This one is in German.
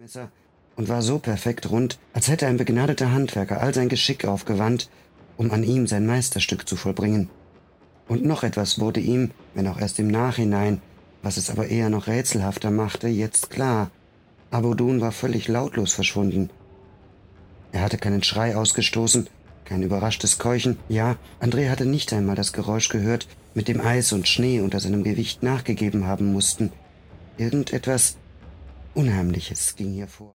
Messer und war so perfekt rund, als hätte ein begnadeter Handwerker all sein Geschick aufgewandt, um an ihm sein Meisterstück zu vollbringen. Und noch etwas wurde ihm, wenn auch erst im Nachhinein, was es aber eher noch rätselhafter machte, jetzt klar. Abu'dun war völlig lautlos verschwunden. Er hatte keinen Schrei ausgestoßen, kein überraschtes Keuchen. Ja, André hatte nicht einmal das Geräusch gehört, mit dem Eis und Schnee unter seinem Gewicht nachgegeben haben mussten. Irgendetwas Unheimliches ging hier vor.